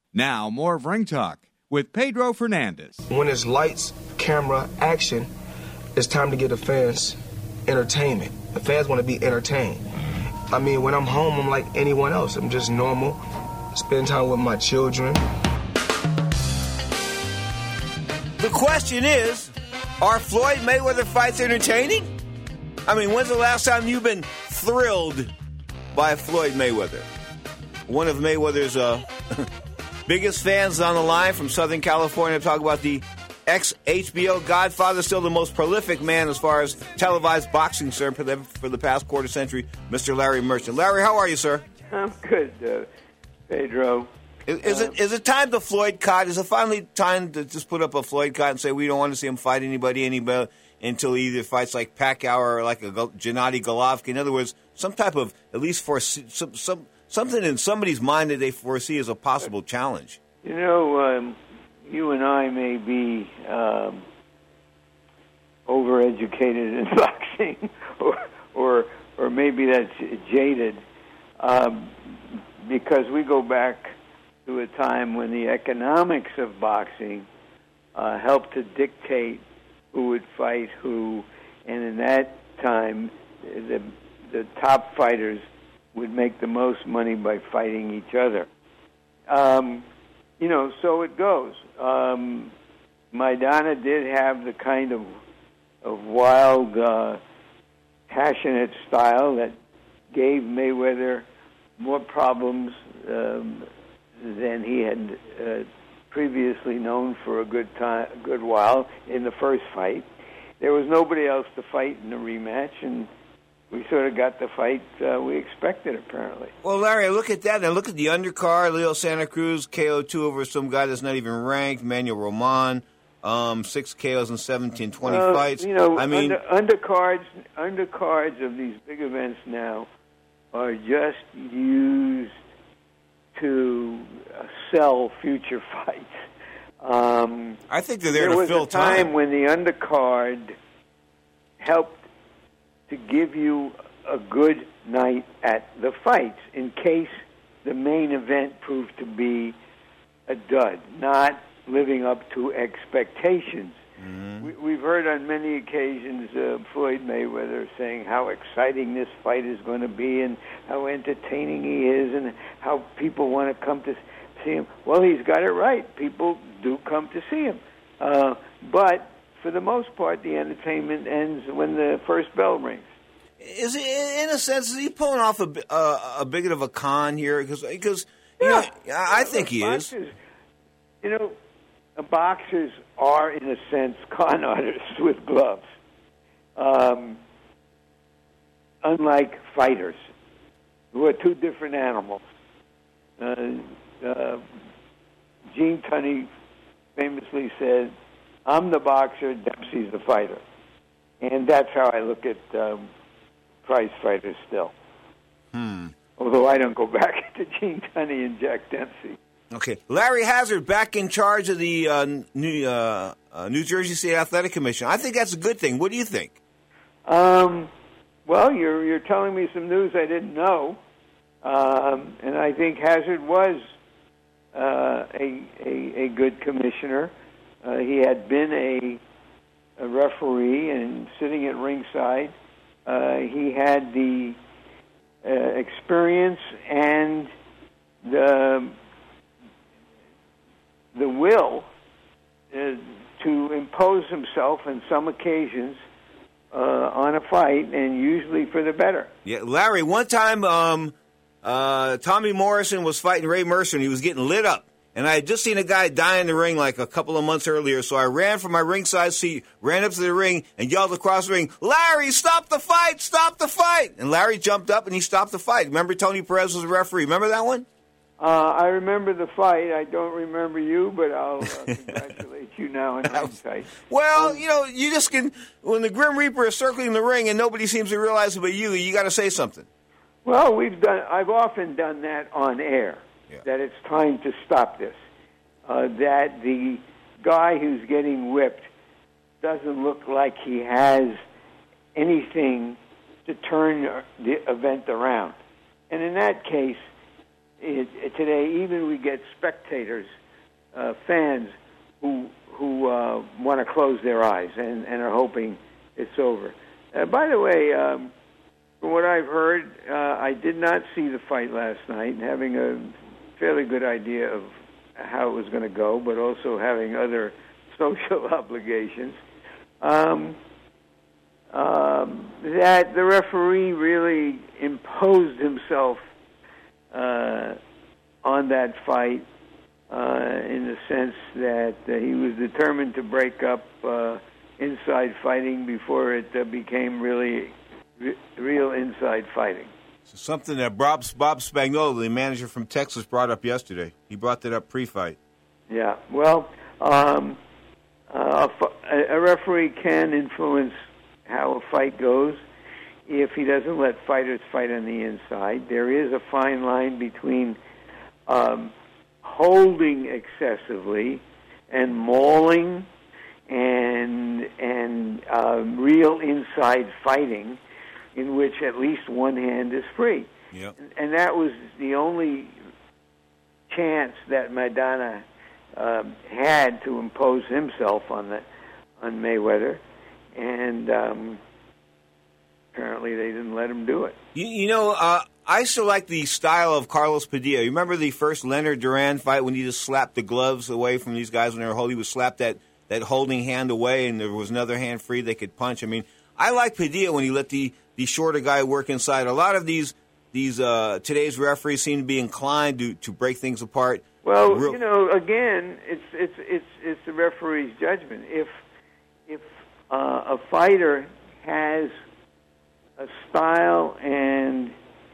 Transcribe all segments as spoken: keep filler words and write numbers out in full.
Now, more of Ring Talk with Pedro Fernandez. When it's lights, camera, action, it's time to get the fans entertainment. The fans want to be entertained. I mean, when I'm home, I'm like anyone else. I'm just normal, spend time with my children. The question is, are Floyd Mayweather fights entertaining? I mean, when's the last time you've been thrilled by Floyd Mayweather? One of Mayweather's uh, biggest fans on the line from Southern California to talk about the ex-H B O Godfather, still the most prolific man as far as televised boxing, sir, for the, for the past quarter century, Mister Larry Merchant. Larry, how are you, sir? I'm good, uh, Pedro. Is, is, it, is it time to Floyd cot? Is it finally time to just put up a Floyd cot and say we don't want to see him fight anybody, anybody until he either fights like Pacquiao or like a Gennady Golovkin? In other words, some type of, at least for some, some something in somebody's mind that they foresee as a possible challenge. You know, um, you and I may be um, overeducated in boxing, or, or or maybe that's jaded, um, because we go back to a time when the economics of boxing uh, helped to dictate who would fight who, and in that time, the the top fighters would make the most money by fighting each other. Um, you know, so it goes. Um, Maidana did have the kind of of wild, uh, passionate style that gave Mayweather more problems um, than he had uh, previously known for a good time, a good while in the first fight. There was nobody else to fight in the rematch, and we sort of got the fight uh, we expected, apparently. Well, Larry, I look at that, and I look at the undercard, Leo Santa Cruz, K O two over some guy that's not even ranked, Manuel Roman, um, six K Os in seventeen, twenty uh, fights. You know, I mean, under, undercards, undercards of these big events now are just used to uh, sell future fights. Um, I think they're there, there to fill was a time, time when the undercard helped to give you a good night at the fights in case the main event proved to be a dud, not living up to expectations. Mm-hmm. We, we've heard on many occasions uh, Floyd Mayweather saying how exciting this fight is going to be and how entertaining he is and how people want to come to see him. Well, he's got it right. People do come to see him. Uh, but for the most part, the entertainment ends when the first bell rings. Is he, in a sense, is he pulling off a, uh, a bit of a con here? Because, because you yeah. know, I think he boxers, is. You know, boxers are, in a sense, con artists with gloves. Um, unlike fighters, who are two different animals. Uh, uh, Gene Tunney famously said, "I'm the boxer, Dempsey's the fighter." And that's how I look at um, prize fighters still. Hmm. Although I don't go back to Gene Tunney and Jack Dempsey. Okay. Larry Hazzard back in charge of the uh, New, uh, uh, New Jersey State Athletic Commission. I think that's a good thing. What do you think? Um, well, you're you're telling me some news I didn't know. Um, and I think Hazzard was uh, a, a a good commissioner. Uh, he had been a, a referee and sitting at ringside. Uh, he had the uh, experience and the the will uh, to impose himself on some occasions uh, on a fight, and usually for the better. Yeah, Larry, one time um, uh, Tommy Morrison was fighting Ray Mercer, and he was getting lit up. And I had just seen a guy die in the ring like a couple of months earlier, so I ran from my ringside seat, ran up to the ring, and yelled across the ring, "Larry, stop the fight! Stop the fight!" And Larry jumped up, and he stopped the fight. Remember Tony Perez was the referee? Remember that one? Uh, I remember the fight. I don't remember you, but I'll uh, congratulate you now in hindsight. Well, you know, you just can, when the Grim Reaper is circling the ring and nobody seems to realize it but you, you got to say something. Well, we've done. I've often done that on air, yeah. that it's time to stop this. Uh, that the guy who's getting whipped doesn't look like he has anything to turn the event around. And in that case, it, it, today, even we get spectators, uh, fans who who uh, want to close their eyes and, and are hoping it's over. Uh, by the way, um, from what I've heard, uh, I did not see the fight last night, having a fairly good idea of how it was going to go, but also having other social obligations. Um, um, that the referee really imposed himself uh, on that fight uh, in the sense that uh, he was determined to break up uh, inside fighting before it uh, became really re- real inside fighting. So something that Bob, Bob Spagnuolo, the manager from Texas, brought up yesterday. He brought that up pre-fight. Yeah, well, um, uh, a, a referee can influence how a fight goes if he doesn't let fighters fight on the inside. There is a fine line between um, holding excessively and mauling and and uh, real inside fighting in which at least one hand is free. Yep. And that was the only chance that Maidana uh, had to impose himself on the on Mayweather, and um, apparently they didn't let him do it. You, you know, uh, I still like the style of Carlos Padilla. You remember the first Leonard Duran fight when he just slapped the gloves away from these guys when they were holding? He would slap that, that holding hand away, and there was another hand free they could punch. I mean, I like Padilla when he let the, the shorter guy work inside. A lot of these these uh, today's referees seem to be inclined to, to break things apart. Well, Real- you know, again, it's it's it's it's the referee's judgment. If if uh, a fighter has a style and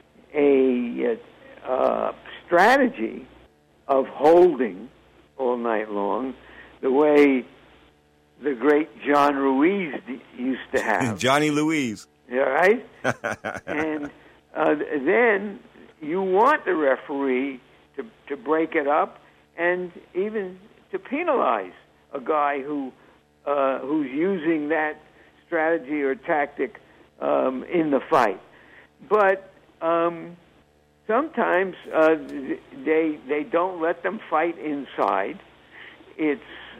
a uh, strategy of holding all night long, the way the great John Ruiz d- used to have. Johnny Louise. Yeah, right? and uh, then you want the referee to, to break it up and even to penalize a guy who uh, who's using that strategy or tactic um, in the fight. But um, sometimes uh, they they don't let them fight inside. It's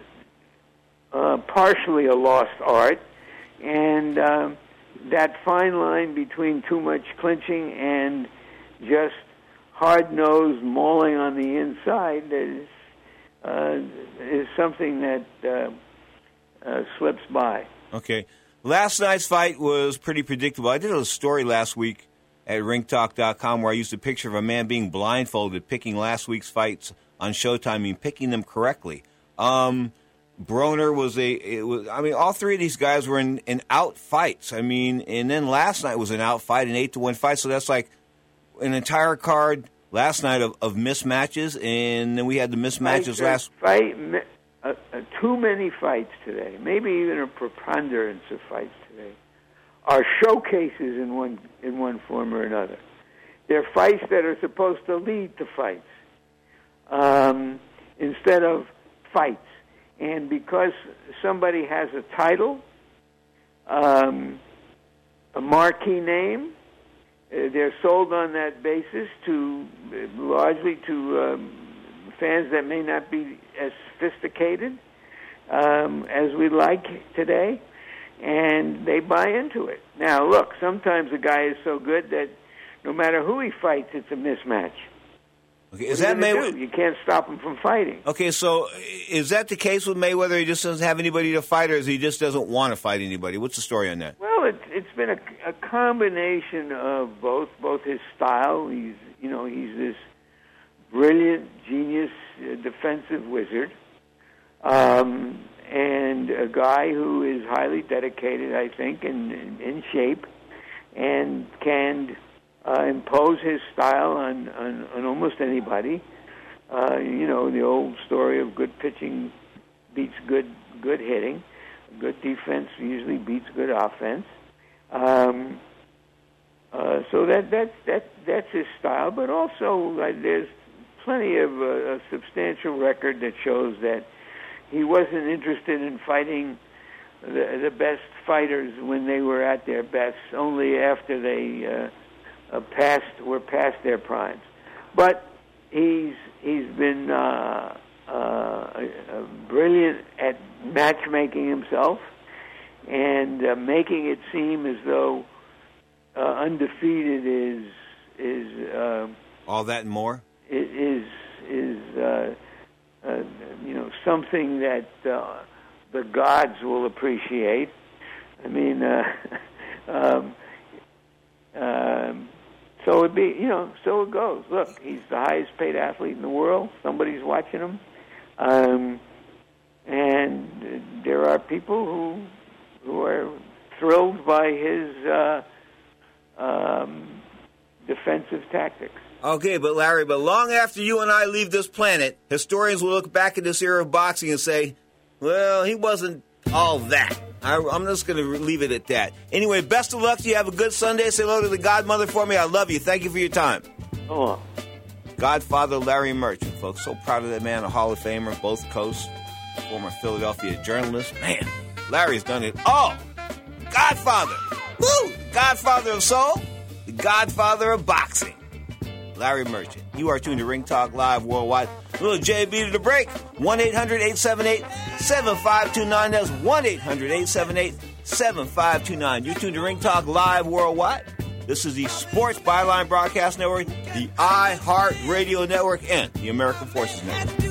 uh, partially a lost art, and uh, that fine line between too much clinching and just hard-nosed mauling on the inside is uh, is something that uh, uh, slips by. Okay. Last night's fight was pretty predictable. I did a story last week at ring talk dot com where I used a picture of a man being blindfolded, picking last week's fights on Showtime, I mean, picking them correctly. Um, Broner was a, it was, I mean, all three of these guys were in, in out fights. I mean, and then last night was an out fight, an eight to one fight. So that's like an entire card last night of, of mismatches, and then we had the mismatches last. Fight, uh, uh, too many fights today, maybe even a preponderance of fights today, are showcases in one in one form or another. They're fights that are supposed to lead to fights um, instead of fights. And because somebody has a title, um, a marquee name, uh, they're sold on that basis to uh, largely to um, fans that may not be as sophisticated um, as we like today, and they buy into it. Now, look, sometimes a guy is so good that no matter who he fights, it's a mismatch. Okay, is what that Mayweather? You can't stop him from fighting. Okay, so is that the case with Mayweather? He just doesn't have anybody to fight, or is he just doesn't want to fight anybody? What's the story on that? Well, it, it's been a, a combination of both. Both his style. He's you know he's this brilliant, genius, uh, defensive wizard, um, and a guy who is highly dedicated, I think, and in shape, and can Uh, impose his style on, on, on almost anybody. Uh, you know, the old story of good pitching beats good good hitting. Good defense usually beats good offense. Um, uh, so that that that that's his style. But also, uh, there's plenty of uh, a substantial record that shows that he wasn't interested in fighting the, the best fighters when they were at their best. Only after they uh, Uh, past were past their primes. But he's he's been uh, uh, uh, brilliant at matchmaking himself and uh, making it seem as though uh, undefeated is is uh, all that and more is is uh, uh, you know something that uh, the gods will appreciate. I mean, uh, um, um, so it be you know so it goes. Look, he's the highest paid athlete in the world. Somebody's watching him, um, and there are people who who are thrilled by his uh, um, defensive tactics. Okay, but Larry, but long after you and I leave this planet, historians will look back at this era of boxing and say, well, he wasn't all that. I, I'm just going to leave it at that. Anyway, best of luck to you. Have a good Sunday. Say hello to the Godmother for me. I love you. Thank you for your time. Oh. Godfather Larry Merchant, folks. So proud of that man, a Hall of Famer, both coasts, former Philadelphia journalist. Man, Larry's done it all. Godfather. Woo! Godfather of soul. The Godfather of boxing. Larry Merchant. You are tuned to Ring Talk Live Worldwide. Little J B to the break. one eight hundred eight seven eight seven five two nine. That's one eight hundred eight seven eight seven five two nine. You're tuned to Ring Talk Live Worldwide. This is the Sports Byline Broadcast Network, the iHeart Radio Network, and the American Forces Network.